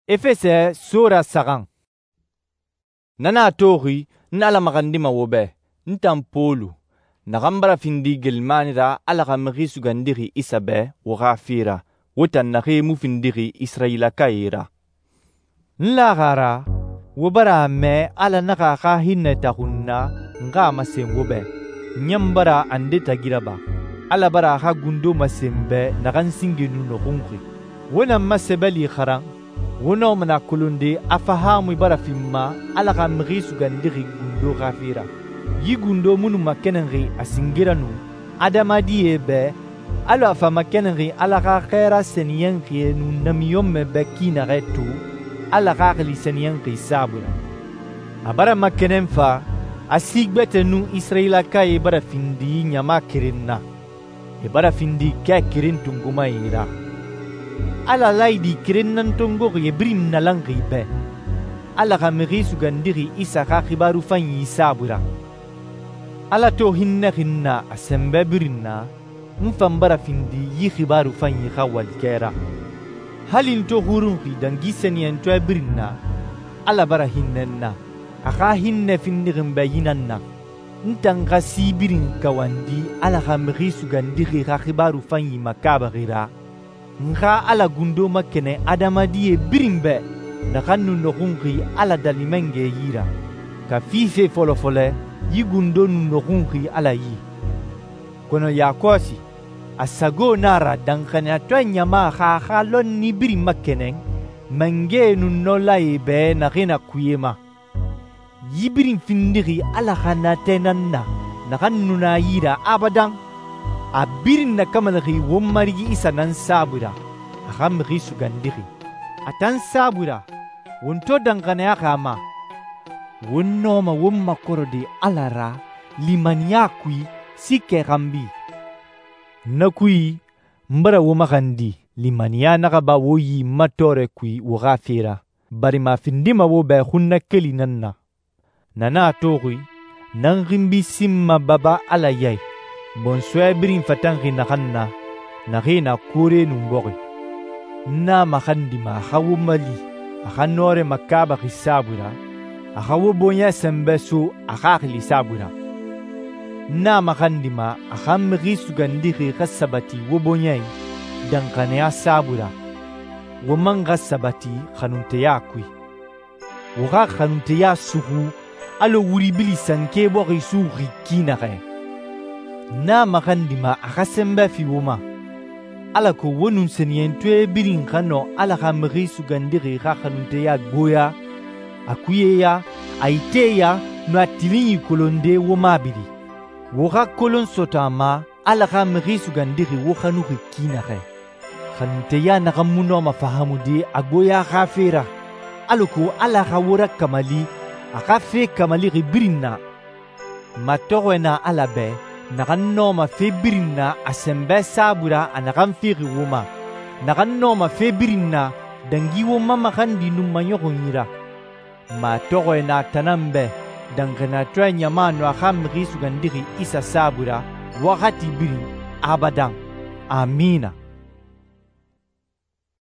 Efese sura sagan. Nana tori na ala magandima wobe ntan polu nagambara findi gelmanira ala gamgi sugandiri isabe wagafira wotan nagi mufindiri Israila kaira. Nlagara wobara me ala naga ka hinne tahunna nga masen wobe nyambara ande tagiraba ala bara ha gundo masembe nagan singenu no hungri wona masebali kharang wono mana kulunde afahamu bara fimma ala gamgi sugandiri gundo gafira yi gundo munu makenenri asingiranu adamadi ebe alo afa makenenri ala ga khaira seniyenri nu namiyomme bekina retu ala ga li seniyenri sabula abara makenenfa asigbete nu Israila kai bara findi nyama kirinna e bara findi ka kirin tunguma ira ala laidi kirinnan tungo yebrim nalangi be ala gamri sugandiri isa ka khibaru fanyi sabura ala to hinna asembe birinna mfambara findi yi khibaru fanyi khawal kera halin to hurun fi dangi seniyen to birinna ala bara hinnenna aka hinne findirin bayinanna ntanga sibirin kawandi ala gamri sugandiri ka khibaru fanyi makabarira nga ala gundo makene adamadi birimbe nakannu nokungi ala dalimenge yira ka fife folofole yi gundo nokungi ala yi kono yakosi asago nara dankana to nyama kha lon ni birim makene mange no laibe na rena kuyema yi birim findiri ala khana tenanna nakannu na yira abadan abirin na kamalaki womari isa nan sabura akamri sugandiri atan sabura wonto dangane akama wonnoma womma korode alara limaniya kui sike kambi nakui mbara woma kandi limaniya nakaba woyi matore kui wogafira bari ma findima wo be hunna keli nanna nana togui nangimbi simma baba alayai bon soe birin fatangi nakanna nakina kure nungori na makandima hawu mali akanore makaba kisabura akawu bonya sembesu akakli sabura na makandima akamri sugandiri kasabati wobonyai dankane asabura womanga sabati khanunte yakui woga khanunte ya suhu alo wuribili sanke bori suri kinare na makandima akasembe fi woma ala ko wonun seniyen tue birin kano ala kamri sugandiri khanunte ya goya akuyeya aiteya no atilini kolonde woma bidi woga kolon sotama ala kamri sugandiri wo khanu kinare khanunte ya nakamuno mafahamu di agoya khafira aloko ala khawura kamali akafe kamali birinna matowena ala be nakannoma febirinna asembe sabura anakan firi woma nakannoma febirinna dangi woma makandi numanyohonyira matowena tanambe dangana twa nyamano akamri sugandiri isa sabura wakati birin abadan amina.